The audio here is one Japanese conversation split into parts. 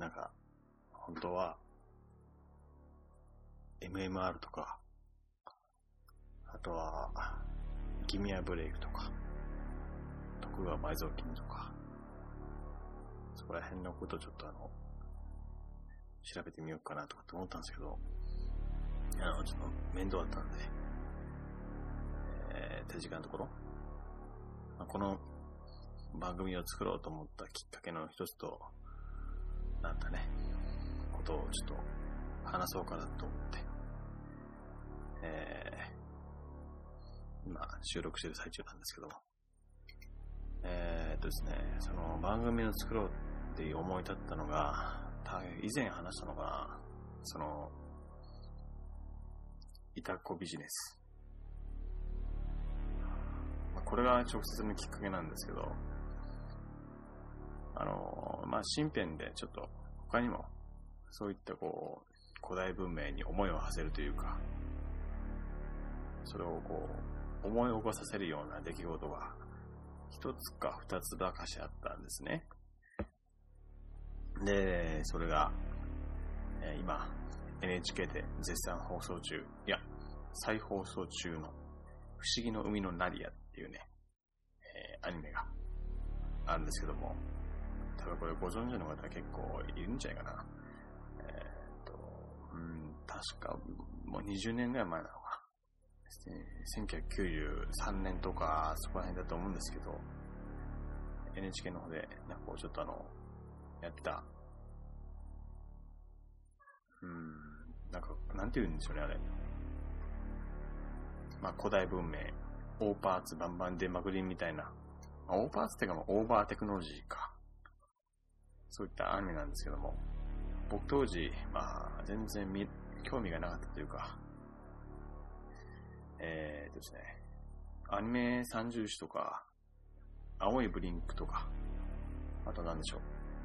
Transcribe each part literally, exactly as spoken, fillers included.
なんか、本当は、エムエムアール とか、あとは、ギミアブレイクとか、徳川埋蔵金とか、そこら辺のことをちょっとあの、調べてみようかなとかって思ったんですけど、あの、ちょっと面倒だったんで、えー、手時間のところ、まあ、この番組を作ろうと思ったきっかけの一つとなったね、ことをちょっと話そうかなと思って、えー、今収録してる最中なんですけども、えーっとですね、その番組を作ろうっていう思い立ったのが、以前話したのかな、その、イタコビジネス。まあ、これが直接のきっかけなんですけど、あの、まあ、身辺でちょっと他にも、そういったこう、古代文明に思いを馳せるというか、それをこう、思い起こさせるような出来事が、一つか二つばかしあったんですね。で、それが、えー、今、エヌエイチケー で絶賛放送中、いや、再放送中の不思議の海のナディアっていうね、えー、アニメがあるんですけども、多分これご存知の方結構いるんじゃないかな。えー、っと、うん、確かもうにじゅうねんぐらい前なのかな。せんきゅうひゃくきゅうじゅうさんねんとかそこら辺だと思うんですけど、エヌエイチケー の方でなんかこうちょっとあのやってた、うーん、なんかなんて言うんでしょうねあれ。まあ古代文明、オーパーツバンバン出まくりみたいな、まあ、オーパーツっていうかもうオーバーテクノロジーか、そういったアニメなんですけども、僕当時まあ全然み興味がなかったというか、えーですね、アニメ三重視とか、青いブリンクとか、あと何でしょ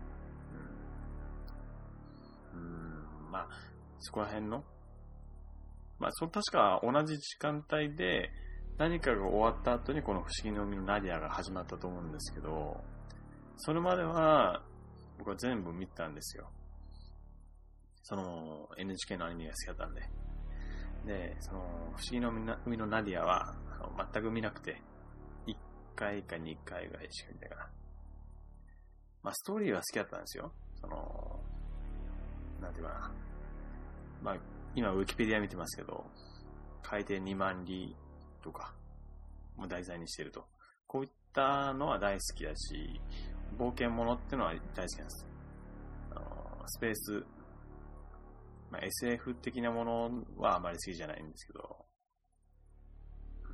う。うん、うーんまあ、そこら辺の、まあ、そ確か同じ時間帯で何かが終わった後にこの不思議の海のナディアが始まったと思うんですけど、それまでは僕は全部見たんですよ。その エヌエイチケー のアニメが好きだったんで。で、その不思議の海のナディアは全く見なくて、いっかいかにかいぐらいしか見たかな。まあストーリーは好きだったんですよ。その、なんていうかな。まあ今ウィキペディア見てますけど、海底にまん里とかも題材にしていると。こういったのは大好きだし、冒険物ってのは大好きなんです。あのスペース、まあ、エスエフ 的なものはあまり好きじゃないんですけど、うん、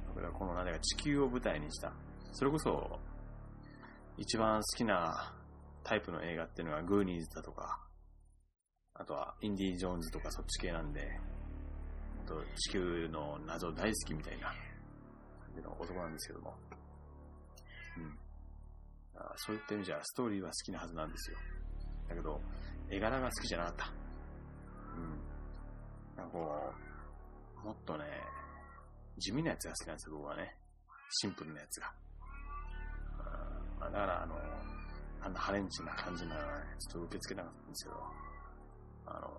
僕はこの何だか地球を舞台にした、それこそ一番好きなタイプの映画っていうのがグーニーズだとか、あとはインディ・ージョーンズとかそっち系なんで、あと地球の謎大好きみたいな感じの男なんですけども、うん、あそういった意味じゃストーリーは好きなはずなんですよ。だけど絵柄が好きじゃなかった。うん。なんかこう、もっとね、地味なやつが好きなんですよ、僕はね。シンプルなやつが。うん、だからあの、あんなハレンチな感じなのはね、ちょっと受け付けなかったんですけど、あの、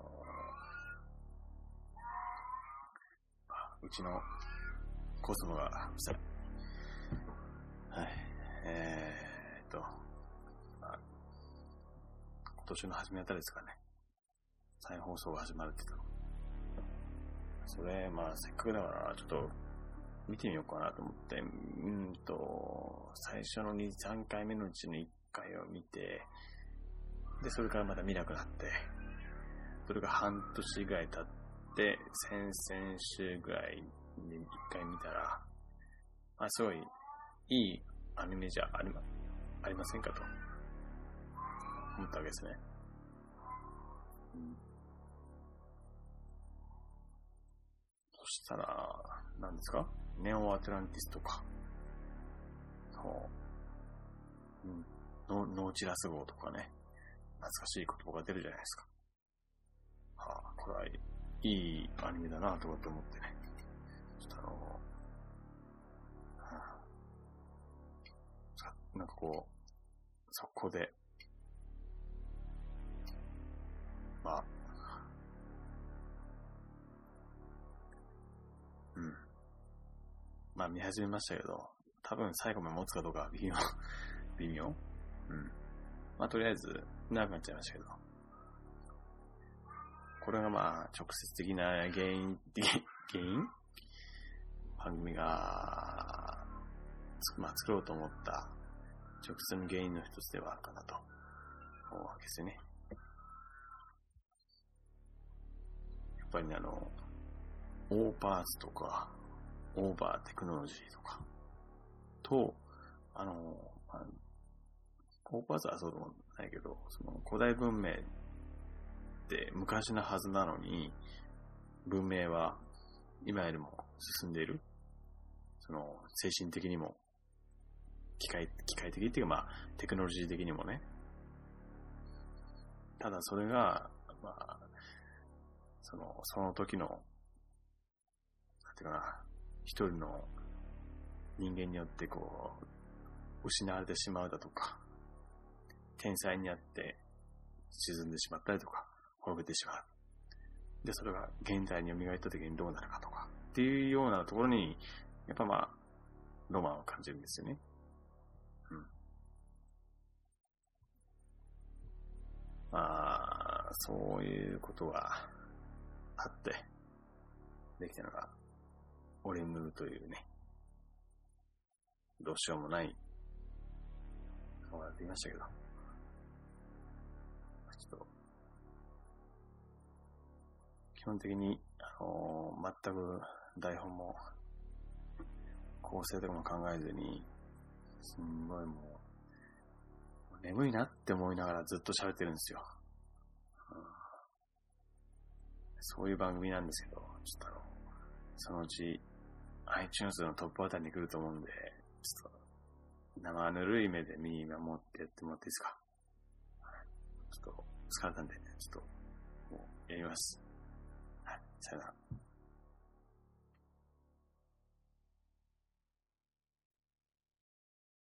うちのコスモがうさい。はい。えーっと、まあ、今年の初めあたりですかね。再放送が始まるって言ったの。それ、まあ、せっかくだから、ちょっと、見てみようかなと思って、うんと、最初のに、さんかいめのうちのいっかいを見て、で、それからまた見なくなって、それが半年ぐらい経って、先々週ぐらいにいっかい見たら、まあ、すごい、いいアニメじゃありま、ありませんかと、思ったわけですね。うん、そしたら、何ですか？ネオアトランティスとか、そう、うん、ノ, ノーチラス号とかね、懐かしい言葉が出るじゃないですか。はあ、これはいいアニメだなとかって思ってね、ちょっとあの、はあ、なんかこう、そこで、 まあ、うん。まあ見始めましたけど、多分最後まで持つかどうかは微妙。微妙。うん。まあとりあえず、長くなっちゃいましたけど。これがまあ直接的な原因、原因番組が、まあ作ろうと思った直接の原因の一つではあるかなと思うわけですよね。やっぱりね、あの、オーバーズとか、オーバーテクノロジーとか、と、あの、まあ、オーバーズはそうでもないけど、その古代文明って昔のはずなのに、文明は今よりも進んでいる。その精神的にも、機械、機械的っていうかまあ、テクノロジー的にもね。ただそれが、まあ、その、その時の、なんていうかな、一人の人間によってこう、失われてしまうだとか、天災にあって沈んでしまったりとか、滅びてしまう。で、それが現代に蘇った時にどうなるかとか、っていうようなところに、やっぱまあ、ロマンを感じるんですよね。うん。まあ、そういうことがあって、できたのが、オリムというね、どうしようもないのができましたけど、ちょっと、基本的に、あのー、全く台本も、構成とかも考えずに、すんごいもう、眠いなって思いながらずっと喋ってるんですよ。うん、そういう番組なんですけど、ちょっとあの、そのうち iTunes のトップあたりに来ると思うんで、ちょっと生ぬるい目で見守ってやってもらっていいですか。ちょっと疲れたんで、ちょっともうやります。はい、さよなら。